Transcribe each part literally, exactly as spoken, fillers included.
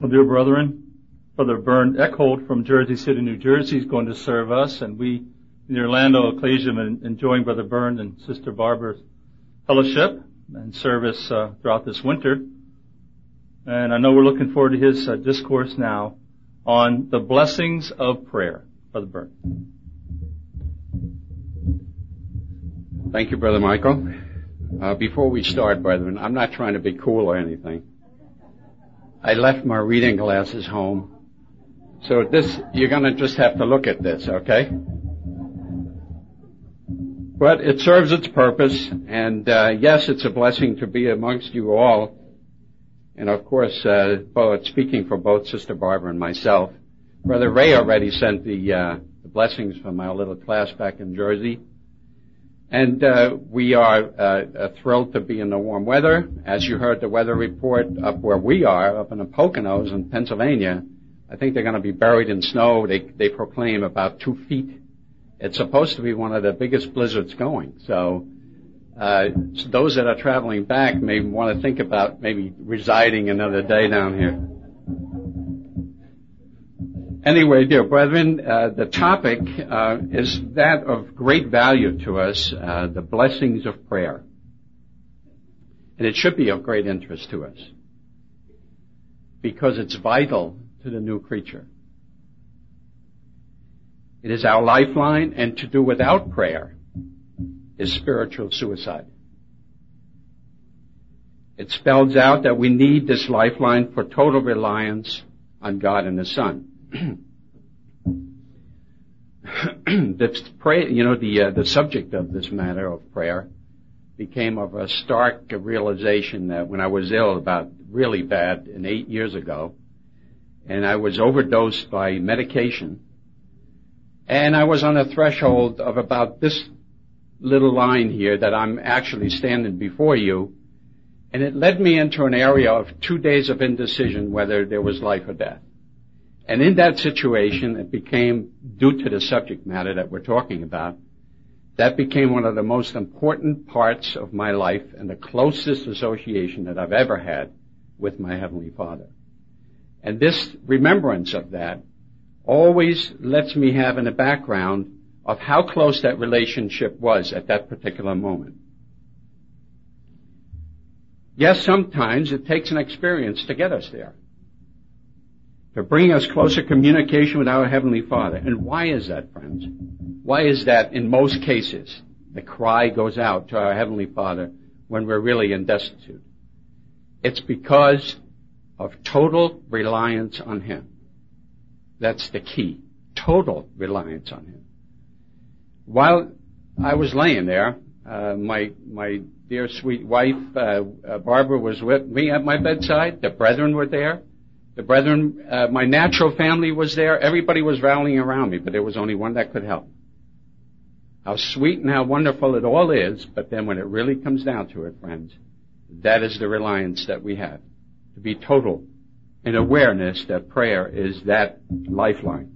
Well, dear brethren, Brother Bernd Eckholt from Jersey City, New Jersey is going to serve us, and we in the Orlando Ecclesia are enjoying Brother Bernd and Sister Barbara's fellowship and service uh, throughout this winter. And I know we're looking forward to his uh, discourse now on the blessings of prayer. Brother Bernd. Thank you, Brother Michael. Uh, before we start, brethren, I'm not trying to be cool or anything. I left my reading glasses home. So this, you're going to just have to look at this, okay? But it serves its purpose, and uh, yes, it's a blessing to be amongst you all. And of course, uh, both, speaking for both Sister Barbara and myself, Brother Ray already sent the, uh, the blessings from our little class back in Jersey. And uh, we are uh, thrilled to be in the warm weather. As you heard the weather report up where we are, up in the Poconos in Pennsylvania, I think they're going to be buried in snow. They, they proclaim about two feet. It's supposed to be one of the biggest blizzards going. So, uh, so those that are traveling back may want to think about maybe residing another day down here. Anyway, dear brethren, uh, the topic uh, is that of great value to us, uh, the blessings of prayer. And it should be of great interest to us because it's vital to the new creature. It is our lifeline, and to do without prayer is spiritual suicide. It spells out that we need this lifeline for total reliance on God and His Son. This pray, you know, the uh, the subject of this matter of prayer became of a stark realization that when I was ill, about really bad, and eight years ago, and I was overdosed by medication, and I was on the threshold of about this little line here that I'm actually standing before you, and it led me into an area of two days of indecision whether there was life or death. And in that situation, it became, due to the subject matter that we're talking about, that became one of the most important parts of my life and the closest association that I've ever had with my Heavenly Father. And this remembrance of that always lets me have in the background of how close that relationship was at that particular moment. Yes, sometimes it takes an experience to get us there, to bring us closer communication with our Heavenly Father. And why is that, friends? Why is that in most cases the cry goes out to our Heavenly Father when we're really in destitute? It's because of total reliance on Him. That's the key. Total reliance on Him. While I was laying there, uh, my, my dear sweet wife, uh, uh, Barbara was with me at my bedside. The brethren were there. The brethren, uh, my natural family was there. Everybody was rallying around me, but there was only one that could help. How sweet and how wonderful it all is, but then when it really comes down to it, friends, that is the reliance that we have. To be total in awareness that prayer is that lifeline.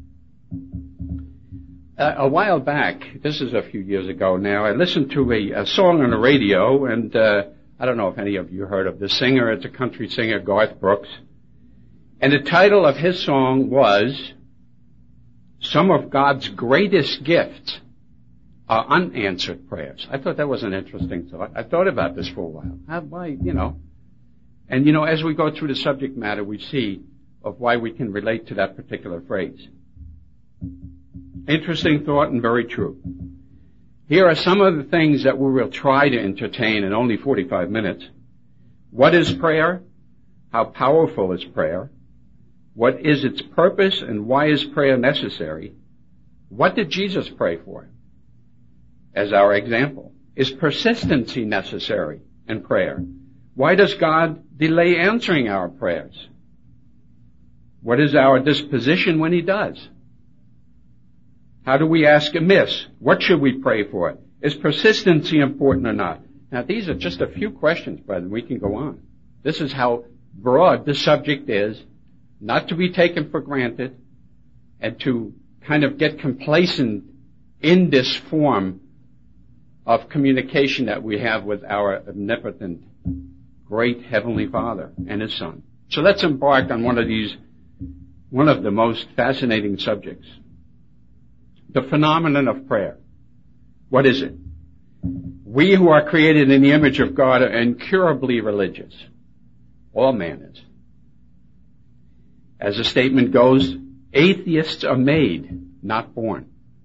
Uh, a while back, this is a few years ago now, I listened to a, a song on the radio, and uh, I don't know if any of you heard of this singer. It's a country singer, Garth Brooks. And the title of his song was, "Some of God's Greatest Gifts Are Unanswered Prayers." I thought that was an interesting thought. I thought about this for a while. How, why, you know. And, you know, as we go through the subject matter, we see of why we can relate to that particular phrase. Interesting thought and very true. Here are some of the things that we will try to entertain in only forty-five minutes. What is prayer? How powerful is prayer? What is its purpose and why is prayer necessary? What did Jesus pray for? As our example. Is persistency necessary in prayer? Why does God delay answering our prayers? What is our disposition when He does? How do we ask amiss? What should we pray for? Is persistency important or not? Now, these are just a few questions, brethren. We can go on. This is how broad the subject is, not to be taken for granted, and to kind of get complacent in this form of communication that we have with our omnipotent, great Heavenly Father and His Son. So let's embark on one of these, one of the most fascinating subjects. The phenomenon of prayer. What is it? We who are created in the image of God are incurably religious. All man is. As the statement goes, atheists are made, not born.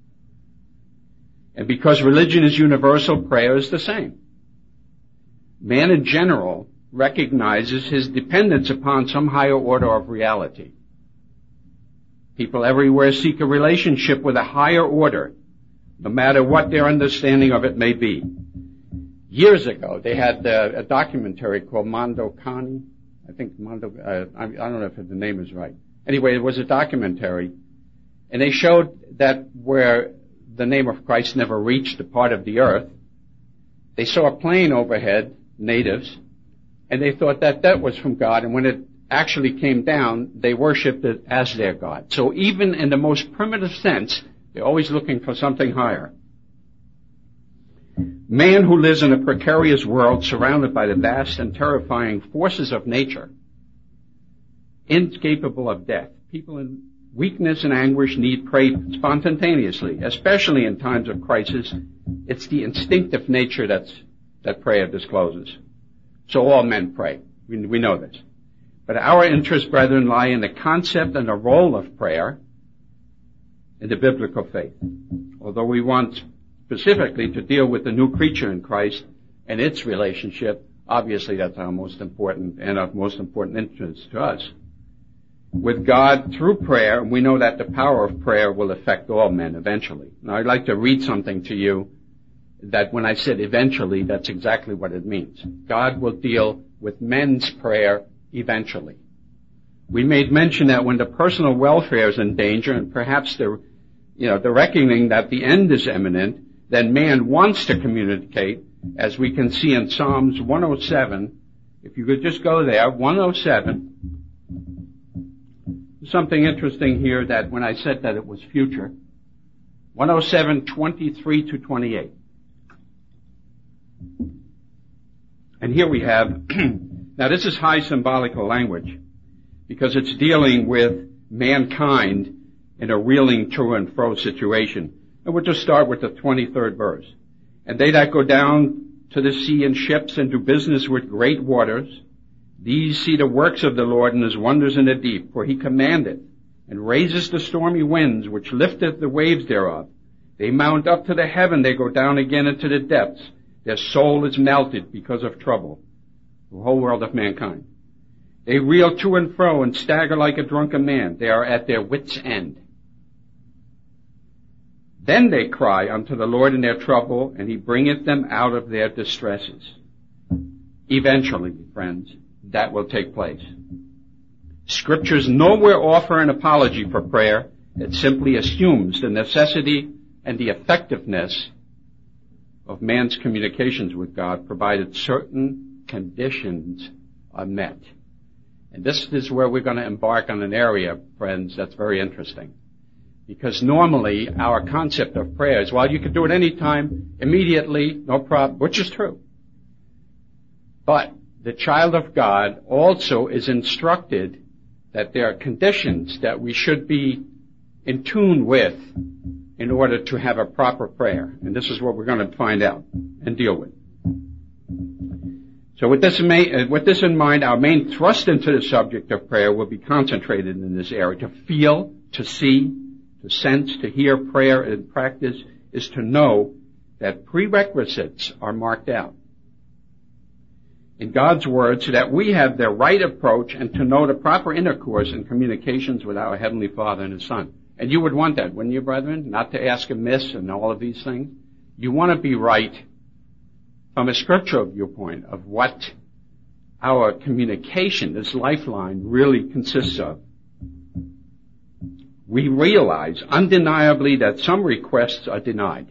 And because religion is universal, prayer is the same. Man in general recognizes his dependence upon some higher order of reality. People everywhere seek a relationship with a higher order, no matter what their understanding of it may be. Years ago, they had uh, a documentary called Mondo Cani. I think Mondo, uh, I, I don't know if the name is right. Anyway, it was a documentary, and they showed that where the name of Christ never reached a part of the earth, they saw a plane overhead, natives, and they thought that that was from God, and when it actually came down, they worshipped it as their God. So even in the most primitive sense, they're always looking for something higher. Man who lives in a precarious world surrounded by the vast and terrifying forces of nature, incapable of death. People in weakness and anguish need prayer spontaneously, especially in times of crisis. It's the instinctive nature that's, that prayer discloses. So all men pray. We, we know this. But our interests, brethren, lie in the concept and the role of prayer in the biblical faith. Although we want specifically to deal with the new creature in Christ and its relationship, obviously that's our most important and of most important interest to us. With God through prayer, we know that the power of prayer will affect all men eventually. Now I'd like to read something to you that when I said eventually, that's exactly what it means. God will deal with men's prayer eventually. We made mention that when the personal welfare is in danger and perhaps the, you know, the reckoning that the end is imminent, then man wants to communicate, as we can see in Psalms one oh seven. If you could just go there, one oh seven. Something interesting here that when I said that it was future. one oh seven, twenty-three to twenty-eight. And here we have, now this is high symbolical language, because it's dealing with mankind in a reeling to and fro situation. And we'll just start with the twenty-third verse. And they that go down to the sea in ships and do business with great waters, these see the works of the Lord and his wonders in the deep. For he commandeth and raises the stormy winds, which lifteth the waves thereof. They mount up to the heaven, they go down again into the depths. Their soul is melted because of trouble. The whole world of mankind. They reel to and fro and stagger like a drunken man. They are at their wits' end. Then they cry unto the Lord in their trouble, and he bringeth them out of their distresses. Eventually, friends, that will take place. Scriptures nowhere offer an apology for prayer. It simply assumes the necessity and the effectiveness of man's communications with God, provided certain conditions are met. And this is where we're going to embark on an area, friends, that's very interesting. Because normally our concept of prayer is, well, you can do it anytime, immediately, no problem, which is true. But the child of God also is instructed that there are conditions that we should be in tune with in order to have a proper prayer. And this is what we're going to find out and deal with. So with this, in, with this in mind, our main thrust into the subject of prayer will be concentrated in this area. To feel, to see, to sense, to hear prayer in practice is to know that prerequisites are marked out in God's Word so that we have the right approach and to know the proper intercourse and communications with our Heavenly Father and His Son. And you would want that, wouldn't you, brethren? Not to ask amiss and all of these things. You want to be right from a scriptural viewpoint of what our communication, this lifeline, really consists of. We realize undeniably that some requests are denied.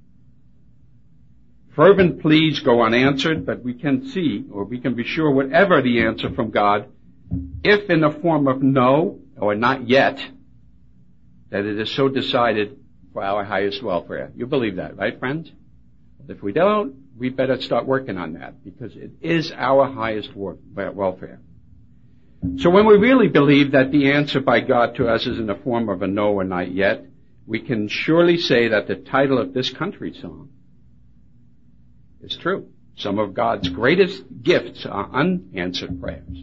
Fervent pleas go unanswered, but we can see, or we can be sure, whatever the answer from God, if in the form of no or not yet, that it is so decided for our highest welfare. You believe that, right, friends? If we don't, we better start working on that, because it is our highest welfare. So when we really believe that the answer by God to us is in the form of a no or not yet, we can surely say that the title of this country song is true. Some of God's greatest gifts are unanswered prayers.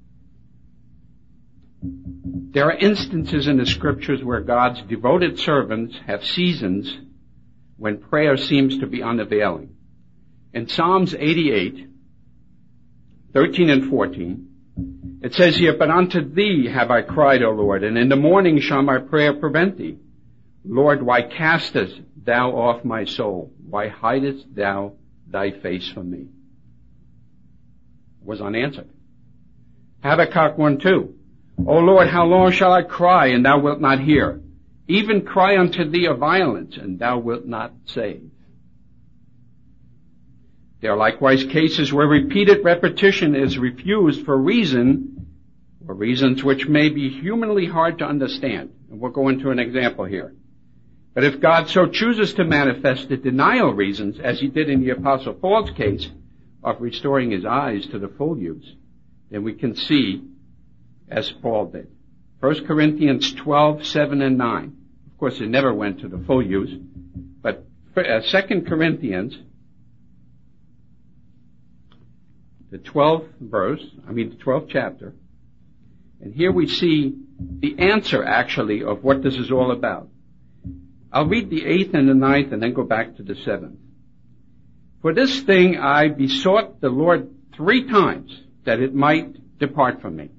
There are instances in the scriptures where God's devoted servants have seasons when prayer seems to be unavailing. In Psalms eighty-eight, thirteen and fourteen, it says here, "But unto thee have I cried, O Lord, and in the morning shall my prayer prevent thee. Lord, why castest thou off my soul? Why hidest thou thy face from me?" It was unanswered. Habakkuk one two, "O Lord, how long shall I cry, and thou wilt not hear? Even cry unto thee of violence, and thou wilt not save." There are likewise cases where repeated repetition is refused for reason, or reasons which may be humanly hard to understand. And we'll go into an example here. But if God so chooses to manifest the denial reasons, as he did in the Apostle Paul's case of restoring his eyes to the full use, then we can see as Paul did. First Corinthians twelve, seven and nine. Of course, it never went to the full use, but uh, Second Corinthians, the twelfth verse, I mean the twelfth chapter, and here we see the answer actually of what this is all about. I'll read the eighth and the ninth and then go back to the seventh. "For this thing I besought the Lord three times, that it might depart from me.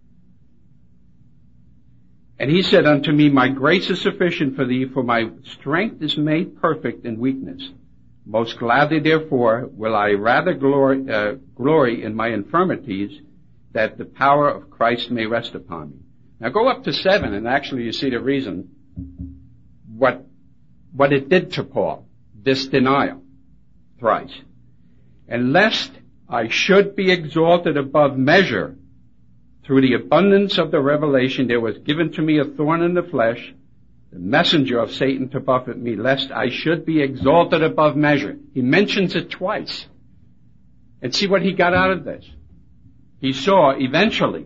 And he said unto me, My grace is sufficient for thee, for my strength is made perfect in weakness. Most gladly, therefore, will I rather glory, uh, glory in my infirmities, that the power of Christ may rest upon me." Now go up to seven, and actually you see the reason, what, what it did to Paul, this denial, thrice. "And lest I should be exalted above measure, through the abundance of the revelation there was given to me a thorn in the flesh, the messenger of Satan to buffet me, lest I should be exalted above measure." He mentions it twice. And see what he got out of this. He saw eventually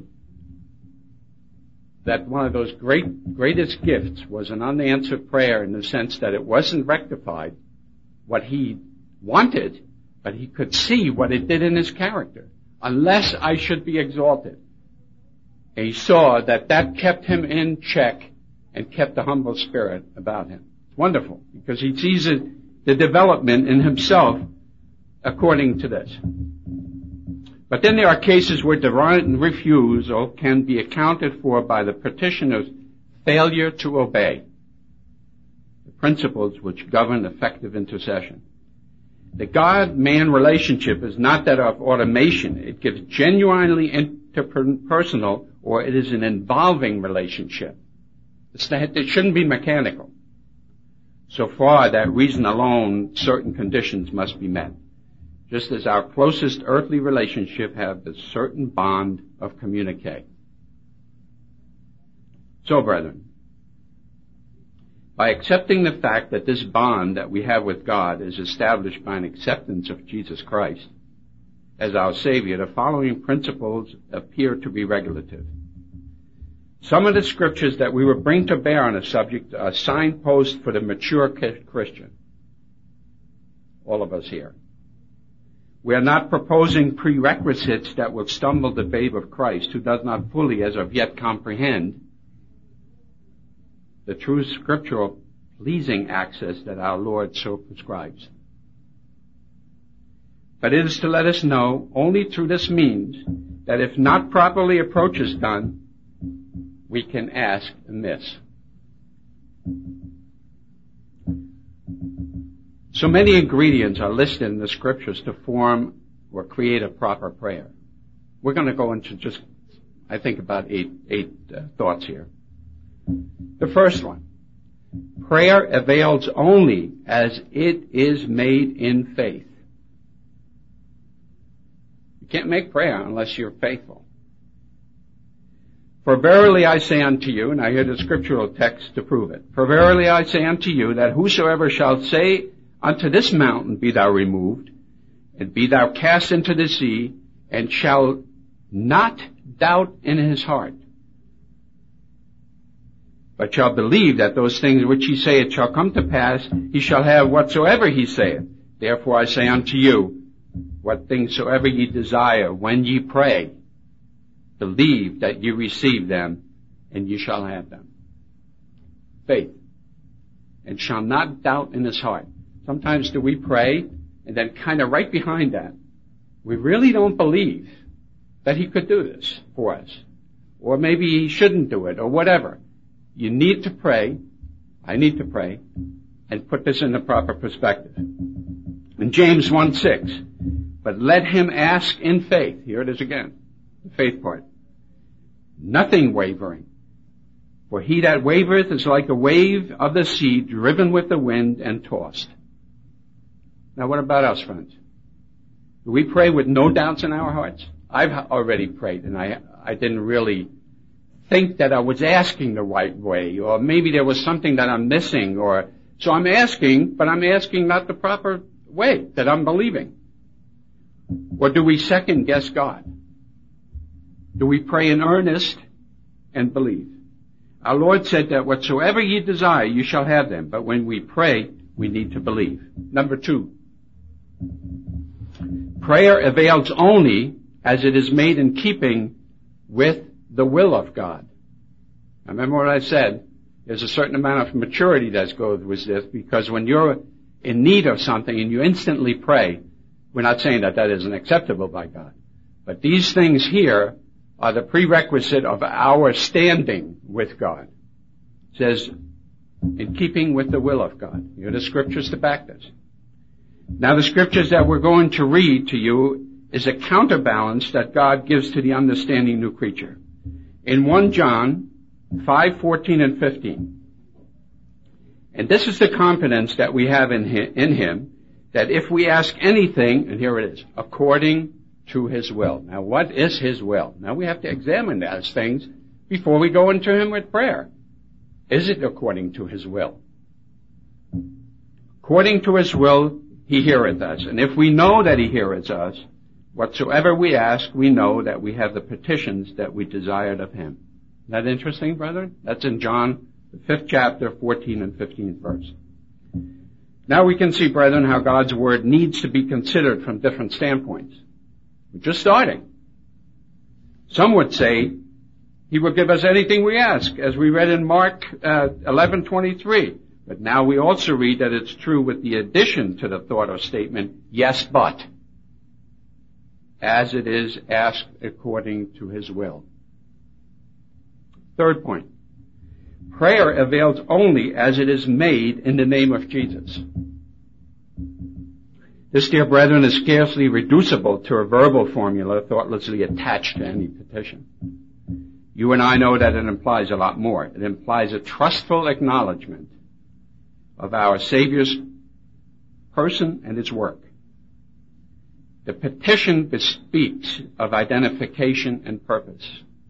that one of those great, greatest gifts was an unanswered prayer, in the sense that it wasn't rectified what he wanted, but he could see what it did in his character. Unless I should be exalted. And he saw that that kept him in check and kept a humble spirit about him. It's wonderful, because he sees it, the development in himself according to this. But then there are cases where divine refusal can be accounted for by the petitioner's failure to obey the principles which govern effective intercession. The God-man relationship is not that of automation. It gives genuinely interpersonal, or it is an involving relationship. It's not, it shouldn't be mechanical. So far, that reason alone, certain conditions must be met. Just as our closest earthly relationship have a certain bond of communique. So, brethren, by accepting the fact that this bond that we have with God is established by an acceptance of Jesus Christ as our Savior, the following principles appear to be regulative. Some of the scriptures that we will bring to bear on a subject are signposts for the mature Christian. All of us here. We are not proposing prerequisites that will stumble the babe of Christ, who does not fully as of yet comprehend the true scriptural pleasing access that our Lord so prescribes. But it is to let us know only through this means that if not properly approach is done, we can ask amiss. So many ingredients are listed in the scriptures to form or create a proper prayer. We're going to go into just, I think, about eight, eight uh, thoughts here. The first one, prayer avails only as it is made in faith. You can't make prayer unless you're faithful. For verily I say unto you, and I hear the scriptural text to prove it, for verily I say unto you that whosoever shall say unto this mountain, be thou removed, and be thou cast into the sea, and shall not doubt in his heart, but shall believe that those things which he saith shall come to pass, he shall have whatsoever he saith. Therefore I say unto you, what things soever ye desire, when ye pray, believe that ye receive them, and ye shall have them. Faith. And shall not doubt in his heart. Sometimes do we pray, and then kind of right behind that, we really don't believe that he could do this for us. Or maybe he shouldn't do it, or whatever. You need to pray, I need to pray, and put this in the proper perspective. In James one six, but let him ask in faith. Here it is again, the faith part. Nothing wavering. For he that wavereth is like a wave of the sea driven with the wind and tossed. Now what about us, friends? Do we pray with no doubts in our hearts? I've already prayed, and I, I didn't really think that I was asking the right way, or maybe there was something that I'm missing, or so I'm asking, but I'm asking not the proper way that I'm believing. Or do we second guess God? Do we pray in earnest and believe? Our Lord said that whatsoever ye desire, you shall have them. But when we pray, we need to believe. Number two, prayer avails only as it is made in keeping with the will of God. Now, remember what I said? There's a certain amount of maturity that goes with this, because when you're in need of something and you instantly pray, we're not saying that that isn't acceptable by God. But these things here are the prerequisite of our standing with God. It says, in keeping with the will of God. You have the scriptures to back this. Now the scriptures that we're going to read to you is a counterbalance that God gives to the understanding new creature. In First John five fourteen and fifteen. And this is the confidence that we have in him, in him, that if we ask anything, and here it is, according to his will. Now what is his will? Now we have to examine those things before we go into him with prayer. Is it according to his will? According to his will, he heareth us. And if we know that he heareth us, whatsoever we ask, we know that we have the petitions that we desired of him. Isn't that interesting, brethren? That's in John, the fifth chapter, fourteen and fifteenth verse. Now we can see, brethren, how God's word needs to be considered from different standpoints. We're just starting. Some would say he will give us anything we ask, as we read in Mark uh, eleven twenty-three. But now we also read that it's true with the addition to the thought or statement, yes, but, as it is asked according to his will. Third point. Prayer avails only as it is made in the name of Jesus. This, dear brethren, is scarcely reducible to a verbal formula thoughtlessly attached to any petition. You and I know that it implies a lot more. It implies a trustful acknowledgement of our Savior's person and his work. The petition bespeaks of identification and purpose.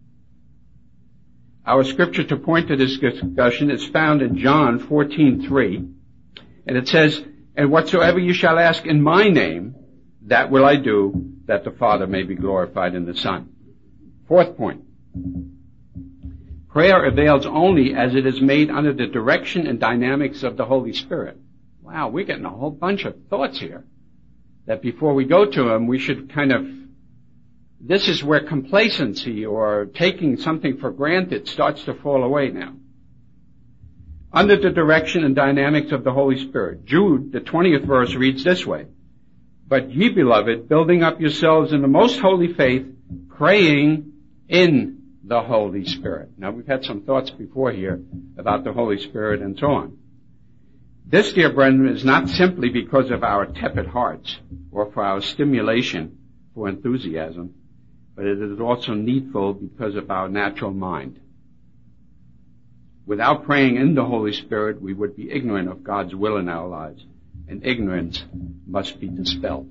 Our scripture to point to this discussion is found in John fourteen three, and it says, and whatsoever you shall ask in my name, that will I do, that the Father may be glorified in the Son. Fourth point. Prayer avails only as it is made under the direction and dynamics of the Holy Spirit. Wow, we're getting a whole bunch of thoughts here. That before we go to him, we should kind of, this is where complacency or taking something for granted starts to fall away now. Under the direction and dynamics of the Holy Spirit. Jude, the twentieth verse, reads this way. But ye, beloved, building up yourselves in the most holy faith, praying in the Holy Spirit. Now, we've had some thoughts before here about the Holy Spirit and so on. This, dear brethren, is not simply because of our tepid hearts or for our stimulation for enthusiasm, but it is also needful because of our natural mind. Without praying in the Holy Spirit, we would be ignorant of God's will in our lives, and ignorance must be dispelled.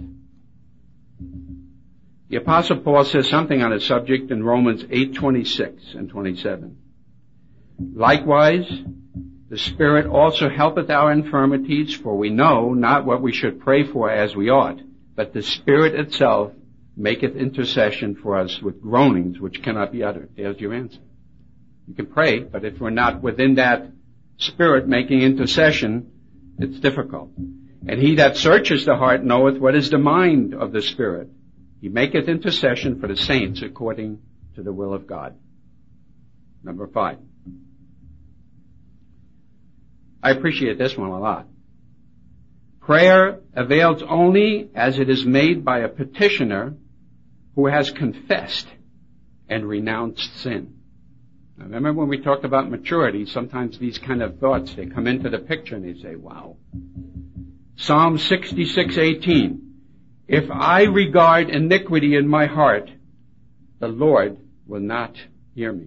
The Apostle Paul says something on the subject in Romans eight twenty-six and twenty-seven. Likewise, the Spirit also helpeth our infirmities, for we know not what we should pray for as we ought, but the Spirit itself maketh intercession for us with groanings which cannot be uttered. There's your answer. You can pray, but if we're not within that Spirit making intercession, it's difficult. And he that searches the heart knoweth what is the mind of the Spirit. He maketh intercession for the saints according to the will of God. Number five. I appreciate this one a lot. Prayer avails only as it is made by a petitioner who has confessed and renounced sin. Now, remember when we talked about maturity, sometimes these kind of thoughts, they come into the picture and they say, wow. Psalm sixty-six eighteen. If I regard iniquity in my heart, the Lord will not hear me.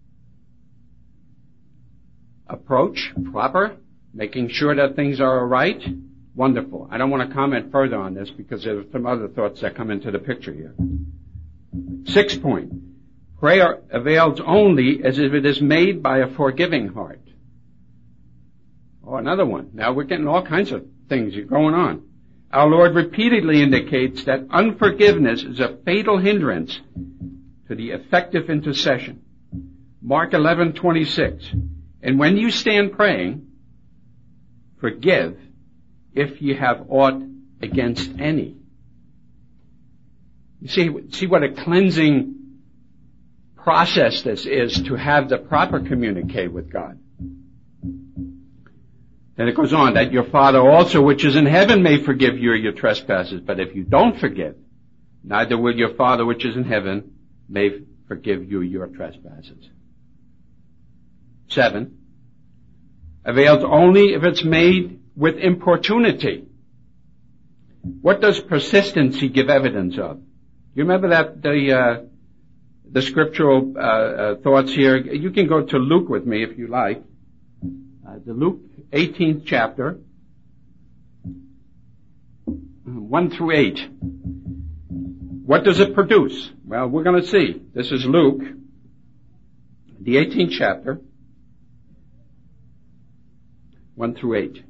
Approach, proper, making sure that things are all right. Wonderful. I don't want to comment further on this because there are some other thoughts that come into the picture here. Sixth point. Prayer avails only as if it is made by a forgiving heart. Oh, another one. Now we're getting all kinds of things going on. Our Lord repeatedly indicates that unforgiveness is a fatal hindrance to the effective intercession. Mark eleven twenty-six. And when you stand praying, forgive if you have aught against any. You see, see what a cleansing process this is to have the proper communicate with God. Then it goes on, that your Father also which is in heaven may forgive you your trespasses. But if you don't forgive, neither will your Father which is in heaven may forgive you your trespasses. Seven, avails only if it's made with importunity. What does persistency give evidence of? You remember that the uh, the scriptural uh, uh, thoughts here? You can go to Luke with me if you like. Uh, the Luke eighteenth chapter, one through eight. What does it produce? Well, we're going to see. This is Luke, the eighteenth chapter, one through eight.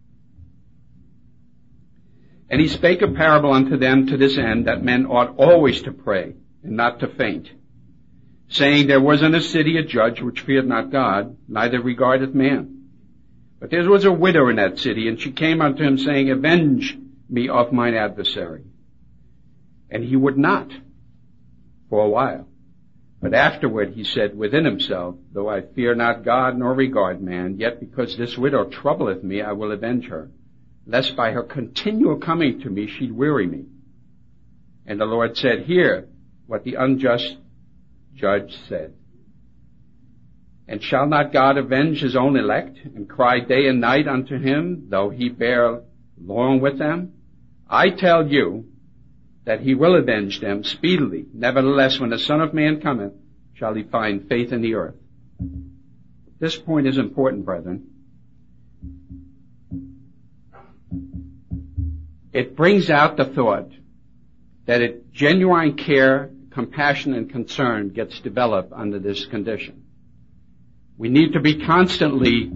And he spake a parable unto them to this end, that men ought always to pray, and not to faint, saying, there was in a city a judge which feared not God, neither regardeth man. But there was a widow in that city, and she came unto him, saying, avenge me of mine adversary. And he would not, for a while. But afterward he said within himself, though I fear not God nor regard man, yet because this widow troubleth me, I will avenge her, lest by her continual coming to me she'd weary me. And the Lord said, hear what the unjust judge said. And shall not God avenge his own elect, and cry day and night unto him, though he bear long with them? I tell you that he will avenge them speedily. Nevertheless, when the Son of Man cometh, shall he find faith in the earth. This point is important, brethren. It brings out the thought that a genuine care, compassion, and concern gets developed under this condition. We need to be constantly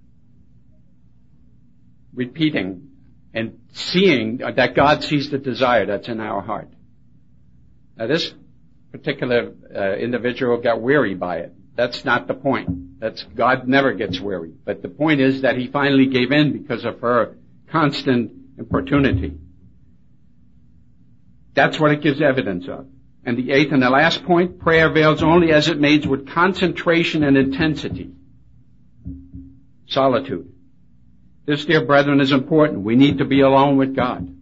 repeating and seeing that God sees the desire that's in our heart. Now, this particular uh, individual got weary by it. That's not the point. That's God never gets weary. But the point is that he finally gave in because of her constant importunity. That's what it gives evidence of. And the eighth and the last point, prayer avails only as it made with concentration and intensity. Solitude. This, dear brethren, is important. We need to be alone with God.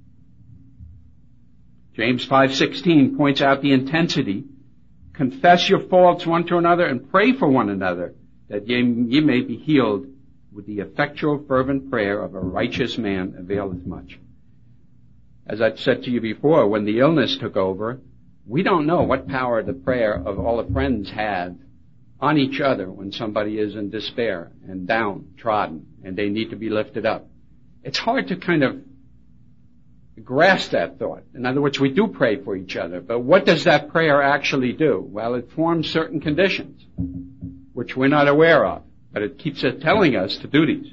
James five sixteen points out the intensity. Confess your faults one to another and pray for one another, that ye, ye may be healed. With the effectual fervent prayer of a righteous man availeth much. As I've said to you before, when the illness took over, we don't know what power the prayer of all the friends had on each other when somebody is in despair and downtrodden and they need to be lifted up. It's hard to kind of grasp that thought. In other words, we do pray for each other, but what does that prayer actually do? Well, it forms certain conditions which we're not aware of, but it keeps it telling us to do these.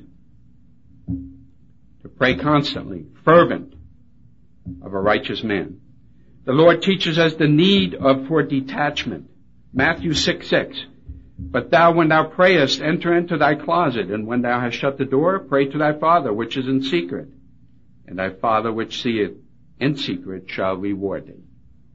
To pray constantly, fervent of a righteous man. The Lord teaches us the need of for detachment. Matthew six six. But thou, when thou prayest, enter into thy closet, and when thou hast shut the door, pray to thy Father which is in secret. And thy Father which seeth in secret shall reward thee.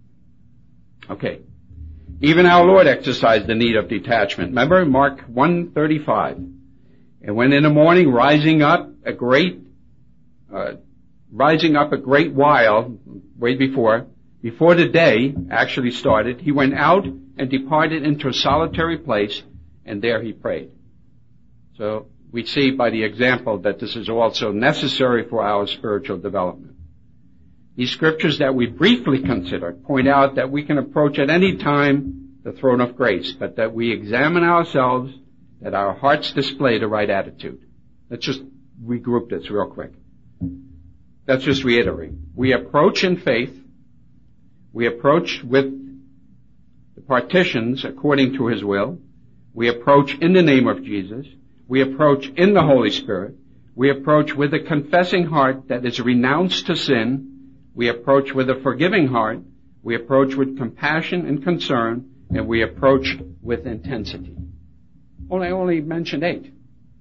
Okay. Even our Lord exercised the need of detachment. Remember Mark one thirty-five. And when in the morning, rising up a great, uh, rising up a great while, way before, before the day actually started, he went out and departed into a solitary place, and there he prayed. So we see by the example that this is also necessary for our spiritual development. These scriptures that we briefly considered point out that we can approach at any time the throne of grace, but that we examine ourselves, that our hearts display the right attitude. Let's just regroup this real quick. Let's just reiterate. We approach in faith. We approach with the partitions according to His will. We approach in the name of Jesus. We approach in the Holy Spirit. We approach with a confessing heart that is renounced to sin. We approach with a forgiving heart. We approach with compassion and concern. And we approach with intensity. Only, I only mentioned eight.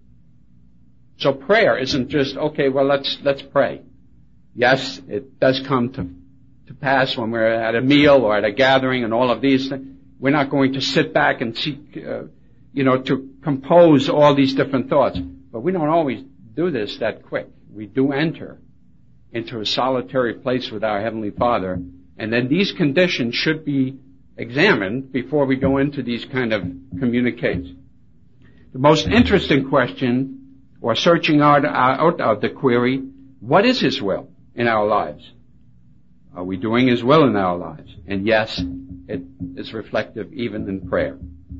So prayer isn't just, okay, well, let's, let's pray. Yes, it does come to, to pass when we're at a meal or at a gathering and all of these things. We're not going to sit back and seek, uh, you know, to compose all these different thoughts. But we don't always do this that quick. We do enter into a solitary place with our Heavenly Father. And then these conditions should be examined before we go into these kind of communiques. The most interesting question, or searching out, out of the query, what is His will in our lives? Are we doing His will in our lives? And yes, it is reflective even in prayer.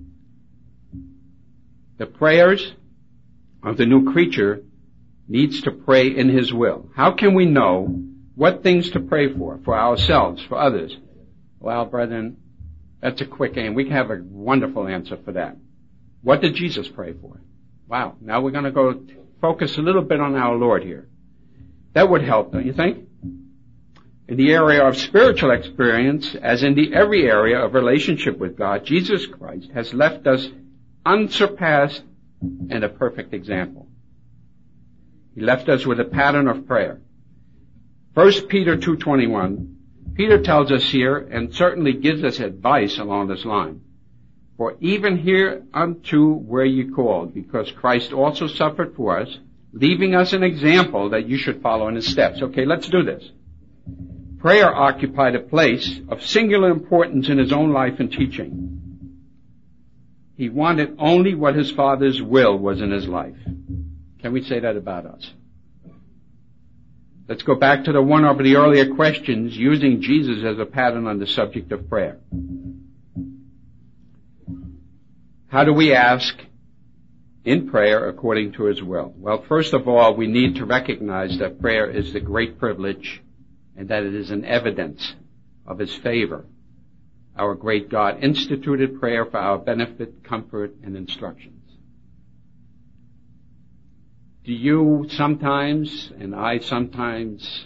The prayers of the new creature needs to pray in His will. How can we know what things to pray for, for ourselves, for others? Well, brethren, that's a quick answer. We can have a wonderful answer for that. What did Jesus pray for? Wow. Now we're going to go focus a little bit on our Lord here. That would help, don't you think? In the area of spiritual experience, as in the every area of relationship with God, Jesus Christ has left us unsurpassed and a perfect example. He left us with a pattern of prayer. First Peter two twenty-one, Peter tells us here, and certainly gives us advice along this line. For even hereunto were ye called, because Christ also suffered for us, leaving us an example that you should follow in His steps. Okay, let's do this. Prayer occupied a place of singular importance in His own life and teaching. He wanted only what His Father's will was in His life. Can we say that about us? Let's go back to the one of the earlier questions, using Jesus as a pattern on the subject of prayer. How do we ask in prayer according to His will? Well, first of all, we need to recognize that prayer is the great privilege and that it is an evidence of His favor. Our great God instituted prayer for our benefit, comfort, and instructions. Do you sometimes, and I sometimes,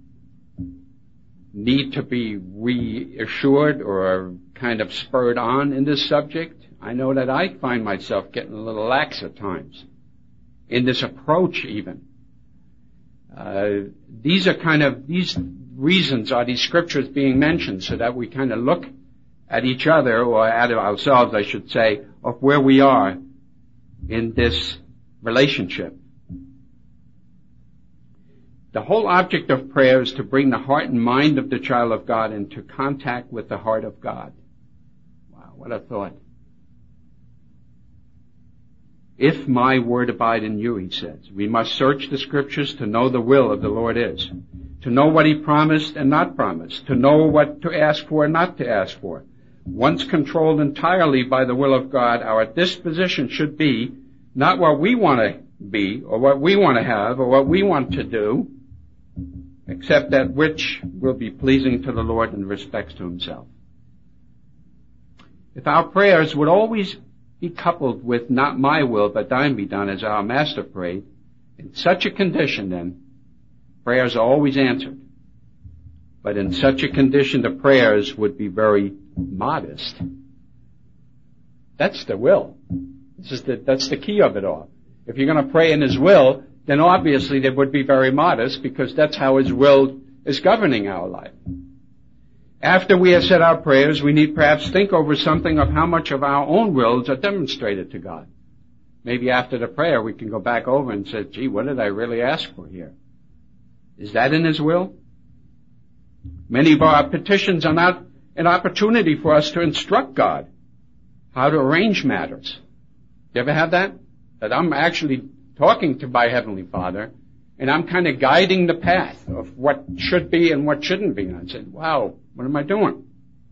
need to be reassured or kind of spurred on in this subject? I know that I find myself getting a little lax at times in this approach even. Uh, these are kind of, these reasons are these scriptures being mentioned so that we kind of look at each other, or at ourselves, I should say, of where we are in this relationship. The whole object of prayer is to bring the heart and mind of the child of God into contact with the heart of God. Wow, what a thought. If my word abide in you, he says, we must search the scriptures to know the will of the Lord is, to know what He promised and not promised, to know what to ask for and not to ask for. Once controlled entirely by the will of God, our disposition should be not what we want to be or what we want to have or what we want to do, except that which will be pleasing to the Lord in respects to Himself. If our prayers would always be coupled with not my will but thine be done, as our Master prayed, in such a condition then, prayers are always answered. But in such a condition, the prayers would be very modest. That's the will. This is the, that's the key of it all. If you're going to pray in His will, then obviously they would be very modest, because that's how His will is governing our life. After we have said our prayers, we need perhaps think over something of how much of our own wills are demonstrated to God. Maybe after the prayer we can go back over and say, gee, what did I really ask for here? Is that in His will? Many of our petitions are not an opportunity for us to instruct God how to arrange matters. You ever have that? That I'm actually talking to my Heavenly Father, and I'm kind of guiding the path of what should be and what shouldn't be. And I said, wow, what am I doing?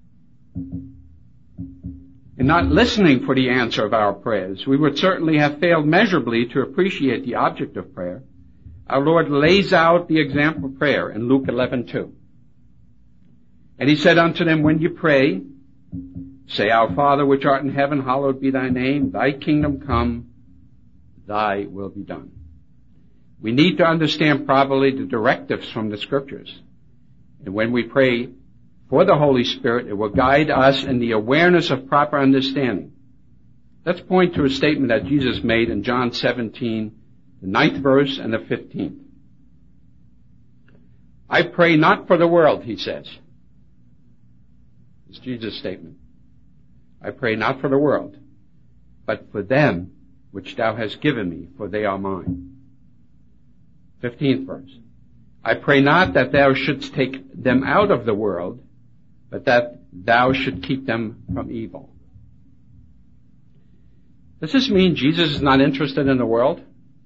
And not listening for the answer of our prayers, we would certainly have failed measurably to appreciate the object of prayer. Our Lord lays out the example of prayer in Luke eleven two. And He said unto them, when you pray, say, Our Father which art in heaven, hallowed be thy name. Thy kingdom come, thy will be done. We need to understand properly the directives from the Scriptures. And when we pray for the Holy Spirit, it will guide us in the awareness of proper understanding. Let's point to a statement that Jesus made in John seventeen, the ninth verse and the fifteenth. I pray not for the world, He says. It's Jesus' statement. I pray not for the world, but for them which thou hast given me, for they are mine. Fifteenth verse. I pray not that thou shouldst take them out of the world, but that thou should keep them from evil. Does this mean Jesus is not interested in the world?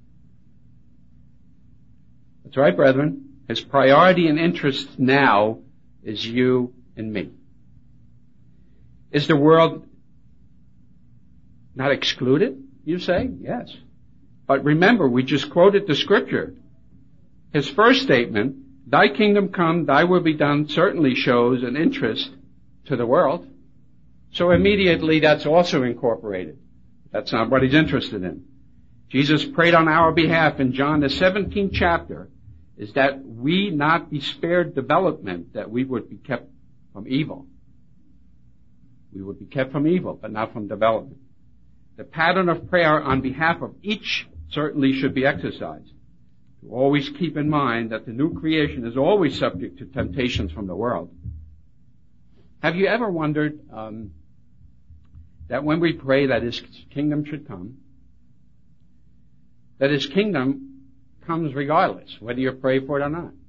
That's right, brethren. His priority and interest now is you and me. Is the world not excluded, you say? Yes. But remember, we just quoted the Scripture. His first statement, thy kingdom come, thy will be done, certainly shows an interest to the world. So immediately that's also incorporated. That's not what He's interested in. Jesus prayed on our behalf in John the seventeenth chapter, is that we not be spared development, that we would be kept from evil. We would be kept from evil, but not from development. The pattern of prayer on behalf of each certainly should be exercised. To always keep in mind that the new creation is always subject to temptations from the world. Have you ever wondered um, that when we pray that His kingdom should come, that His kingdom comes regardless, whether you pray for it or not?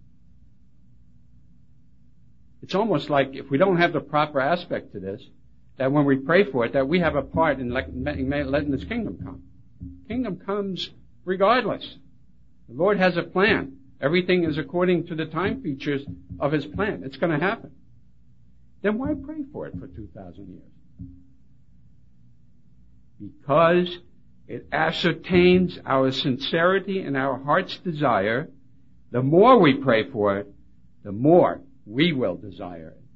It's almost like if we don't have the proper aspect to this, that when we pray for it, that we have a part in letting, letting His kingdom come. Kingdom comes regardless. The Lord has a plan. Everything is according to the time features of His plan. It's going to happen. Then why pray for it for two thousand years? Because it ascertains our sincerity and our heart's desire. The more we pray for it, the more we will desire it.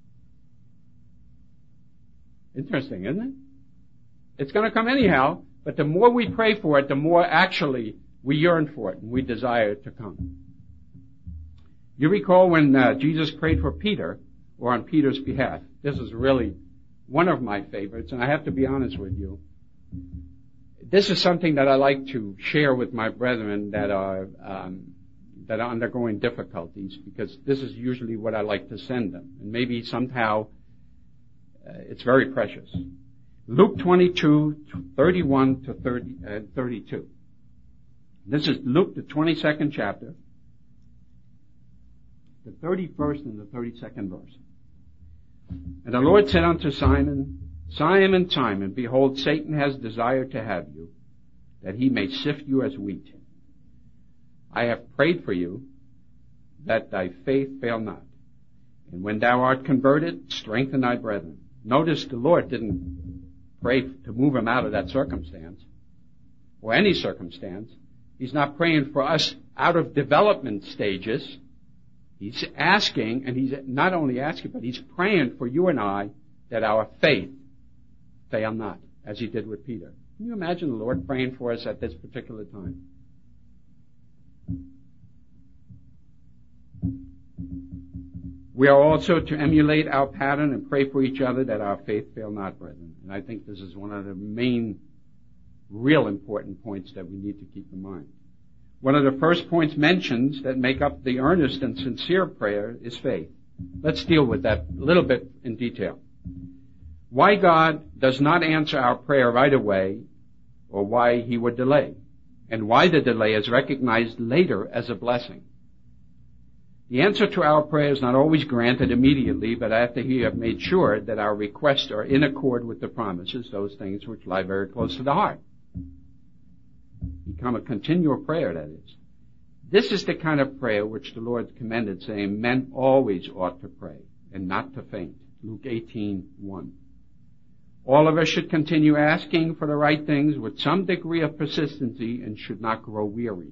Interesting, isn't it? It's going to come anyhow, but the more we pray for it, the more actually we yearn for it and we desire it to come. You recall when uh, Jesus prayed for Peter, or on Peter's behalf. This is really one of my favorites, and I have to be honest with you. This is something that I like to share with my brethren that are um, that are undergoing difficulties, because this is usually what I like to send them, and maybe somehow uh, it's very precious. Luke twenty-two, thirty-one to thirty, uh, thirty-two. This is Luke, the twenty-second chapter, the thirty-first and the thirty-second verse. And the Lord said unto Simon, Simon, Simon, behold, Satan has desired to have you, that he may sift you as wheat. I have prayed for you, that thy faith fail not. And when thou art converted, strengthen thy brethren. Notice the Lord didn't pray to move him out of that circumstance, or any circumstance. He's not praying for us out of development stages. He's asking, and he's not only asking, but he's praying for you and I that our faith fail not, as he did with Peter. Can you imagine the Lord praying for us at this particular time? We are also to emulate our pattern and pray for each other that our faith fail not, brethren. And I think this is one of the main, real important points that we need to keep in mind. One of the first points mentioned that make up the earnest and sincere prayer is faith. Let's deal with that a little bit in detail. Why God does not answer our prayer right away, or why He would delay, and why the delay is recognized later as a blessing. The answer to our prayer is not always granted immediately, but after He have made sure that our requests are in accord with the promises, those things which lie very close to the heart. Become a continual prayer, that is. This is the kind of prayer which the Lord commended, saying, men always ought to pray, and not to faint. Luke eighteen one. All of us should continue asking for the right things with some degree of persistency and should not grow weary.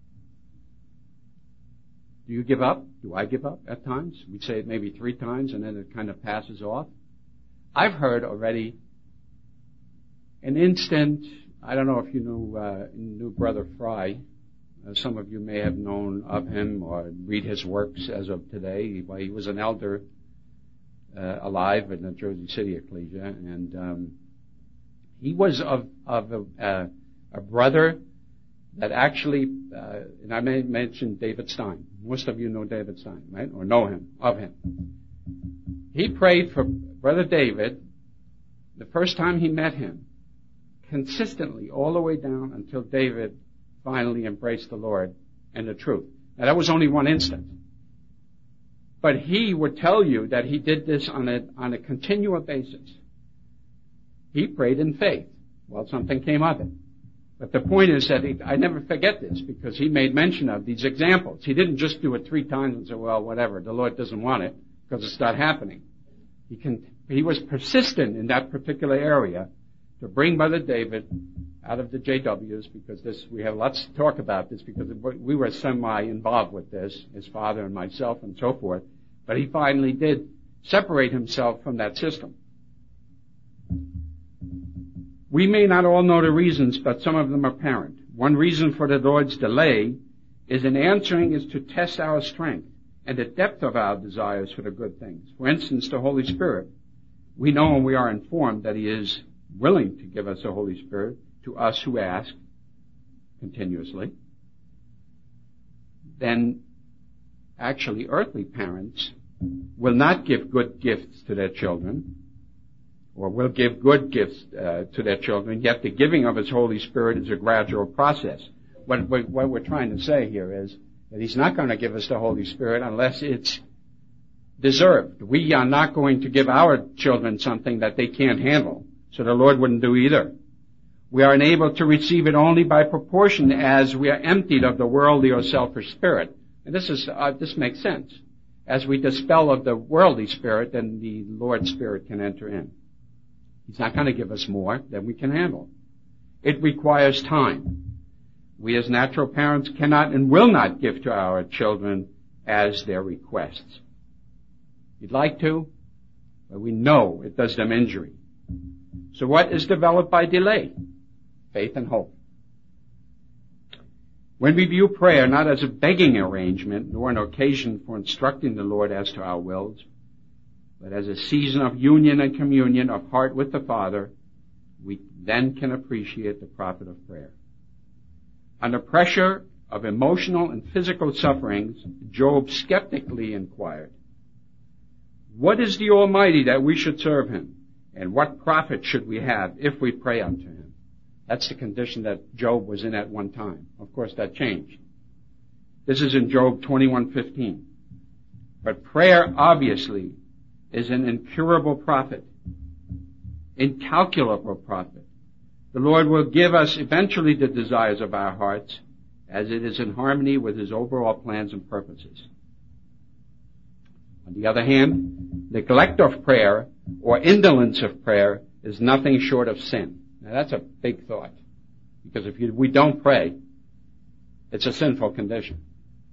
Do you give up? Do I give up at times? We say it maybe three times and then it kind of passes off. I've heard already an instant, I don't know if you knew, uh, knew Brother Fry. Uh, some of you may have known of him or read his works as of today. He, well, he was an elder Uh, alive in the Jersey City Ecclesia, and um, he was of of a, uh, a brother that actually, uh, and I may mention David Stein. Most of you know David Stein, right, or know him, of him. He prayed for Brother David the first time he met him, consistently all the way down until David finally embraced the Lord and the truth. Now that was only one instant. But he would tell you that he did this on a, on a continual basis. He prayed in faith. Well, something came of it. But the point is that he, I never forget this because he made mention of these examples. He didn't just do it three times and say, well, whatever, the Lord doesn't want it because it's not happening. He can, he was persistent in that particular area to bring Brother David out of the J Ws because this, we have lots to talk about this because we were semi-involved with this, his father and myself and so forth. But he finally did separate himself from that system. We may not all know the reasons, but some of them are apparent. One reason for the Lord's delay is in answering is to test our strength and the depth of our desires for the good things. For instance, the Holy Spirit. We know and we are informed that He is willing to give us the Holy Spirit to us who ask continuously. Then actually earthly parents will not give good gifts to their children or will give good gifts uh, to their children, yet the giving of His Holy Spirit is a gradual process. What, what, what we're trying to say here is that He's not going to give us the Holy Spirit unless it's deserved. We are not going to give our children something that they can't handle, so the Lord wouldn't do either. We are enabled to receive it only by proportion as we are emptied of the worldly or selfish spirit. And this is, uh, this makes sense. As we dispel of the worldly spirit, then the Lord's Spirit can enter in. He's not going to give us more than we can handle. It requires time. We as natural parents cannot and will not give to our children as their requests. You'd like to, but we know it does them injury. So what is developed by delay? Faith and hope. When we view prayer not as a begging arrangement, nor an occasion for instructing the Lord as to our wills, but as a season of union and communion of heart with the Father, we then can appreciate the profit of prayer. Under pressure of emotional and physical sufferings, Job skeptically inquired, what is the Almighty that we should serve Him? And what profit should we have if we pray unto Him? That's the condition that Job was in at one time. Of course, that changed. This is in Job twenty-one fifteen. But prayer, obviously, is an incurable profit, incalculable profit. The Lord will give us eventually the desires of our hearts as it is in harmony with His overall plans and purposes. On the other hand, neglect of prayer or indolence of prayer is nothing short of sin. Now that's a big thought, because if you, we don't pray, it's a sinful condition.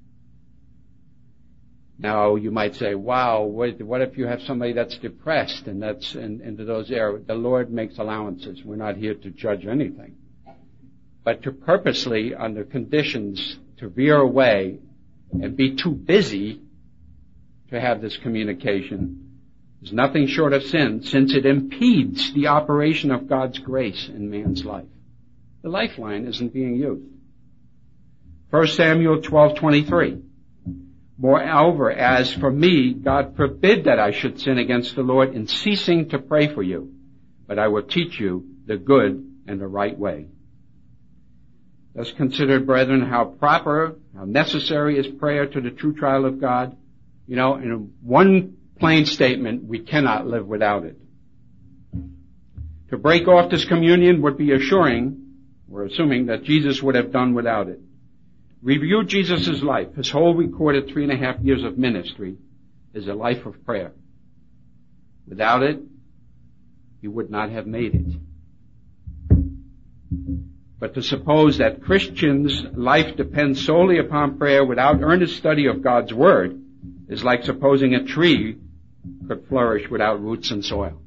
Now you might say, wow, what, what if you have somebody that's depressed and that's in, into those areas? The Lord makes allowances. We're not here to judge anything. But to purposely, under conditions, to veer away and be too busy to have this communication is nothing short of sin, since it impedes the operation of God's grace in man's life. The lifeline isn't being used. First Samuel twelve twenty-three. Moreover, as for me, God forbid that I should sin against the Lord in ceasing to pray for you, but I will teach you the good and the right way. Thus consider, brethren, how proper, how necessary is prayer to the true trial of God. You know, in one plain statement, we cannot live without it. To break off this communion would be assuring, or assuming, that Jesus would have done without it. Review Jesus' life. His whole recorded three and a half years of ministry is a life of prayer. Without it, he would not have made it. But to suppose that Christians' life depends solely upon prayer without earnest study of God's Word is like supposing a tree could flourish without roots and soil.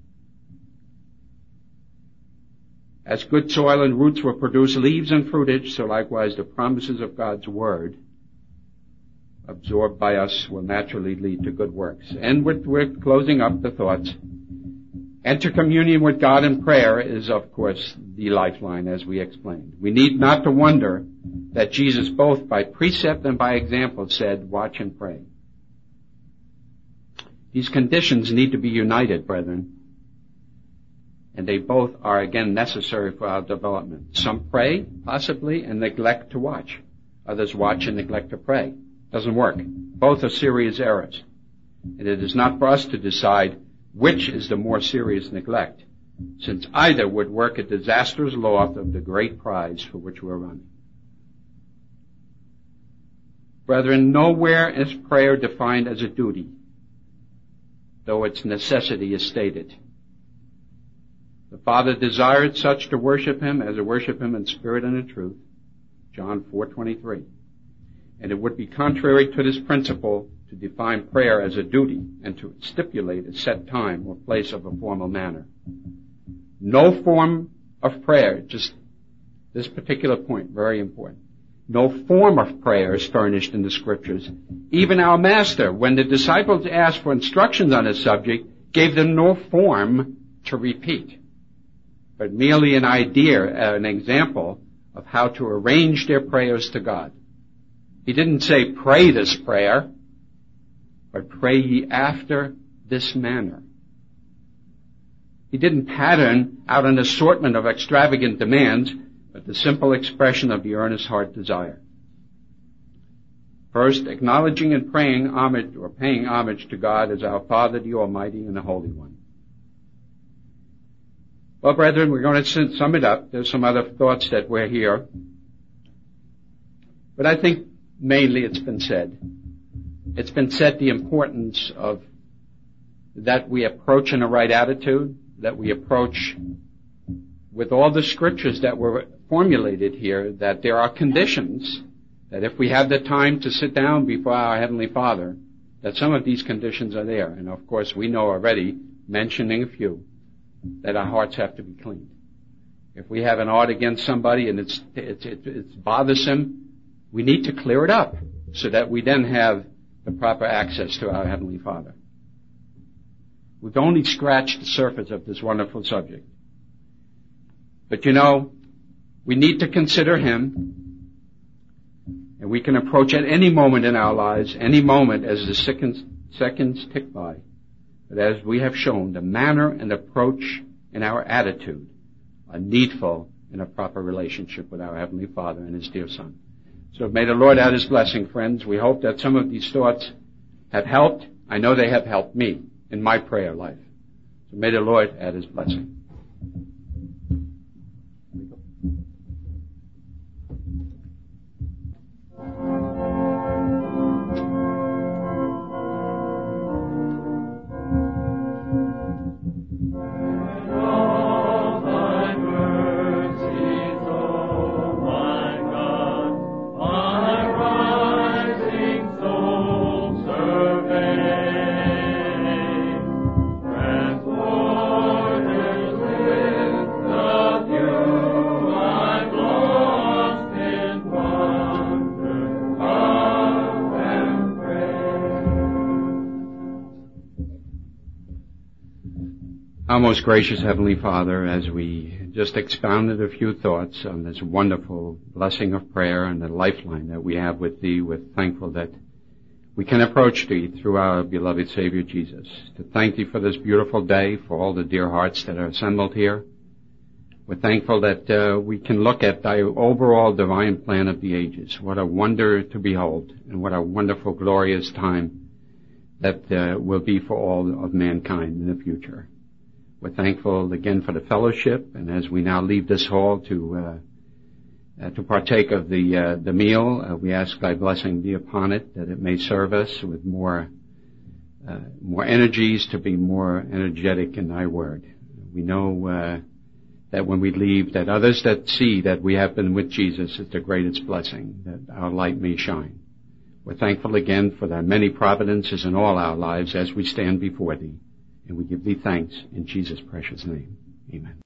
As good soil and roots will produce leaves and fruitage, so likewise the promises of God's Word, absorbed by us, will naturally lead to good works. And we're, we're closing up the thoughts. Enter communion with God in prayer is, of course, the lifeline, as we explained. We need not to wonder that Jesus, both by precept and by example, said, watch and pray. These conditions need to be united, brethren. And they both are, again, necessary for our development. Some pray, possibly, and neglect to watch. Others watch and neglect to pray. Doesn't work. Both are serious errors. And it is not for us to decide which is the more serious neglect, since either would work a disastrous loss of the great prize for which we're running. Brethren, nowhere is prayer defined as a duty, though its necessity is stated. The Father desired such to worship Him as to worship Him in spirit and in truth, John four twenty-three. And it would be contrary to this principle to define prayer as a duty and to stipulate a set time or place of a formal manner. No form of prayer, just this particular point, very important. No form of prayer is furnished in the Scriptures. Even our Master, when the disciples asked for instructions on this subject, gave them no form to repeat, but merely an idea, an example of how to arrange their prayers to God. He didn't say, pray this prayer, but pray ye after this manner. He didn't pattern out an assortment of extravagant demands, but the simple expression of the earnest heart desire. First, acknowledging and praying homage or paying homage to God as our Father, the Almighty and the Holy One. Well, brethren, we're going to sum it up. There's some other thoughts that were here. But I think mainly it's been said. It's been said the importance of that we approach in the right attitude, that we approach with all the scriptures that were formulated here, that there are conditions, that if we have the time to sit down before our Heavenly Father, that some of these conditions are there. And of course, we know already, mentioning a few, that our hearts have to be cleaned. If we have an ought against somebody and it's, it's, it's bothersome, we need to clear it up so that we then have the proper access to our Heavenly Father. We've only scratched the surface of this wonderful subject. But you know, we need to consider Him, and we can approach at any moment in our lives, any moment as the seconds, seconds tick by. But as we have shown, the manner and approach and our attitude are needful in a proper relationship with our Heavenly Father and His dear Son. So may the Lord add His blessing, friends. We hope that some of these thoughts have helped. I know they have helped me in my prayer life. So may the Lord add His blessing. Transported with the view Our most gracious Heavenly Father, as we just expounded a few thoughts on this wonderful blessing of prayer and the lifeline that we have with Thee, we're thankful that we can approach Thee through our beloved Savior Jesus. To thank Thee for this beautiful day, for all the dear hearts that are assembled here. We're thankful that uh, we can look at Thy overall divine plan of the ages. What a wonder to behold, and what a wonderful, glorious time that uh, will be for all of mankind in the future. We're thankful again for the fellowship, and as we now leave this hall to uh, uh, to partake of the uh, the meal, uh, we ask Thy blessing be upon it, that it may serve us with more uh, more energies to be more energetic in Thy word. We know uh, that when we leave, that others that see that we have been with Jesus is the greatest blessing, that our light may shine. We're thankful again for Thy many providences in all our lives as we stand before Thee. And we give Thee thanks in Jesus' precious name. Amen.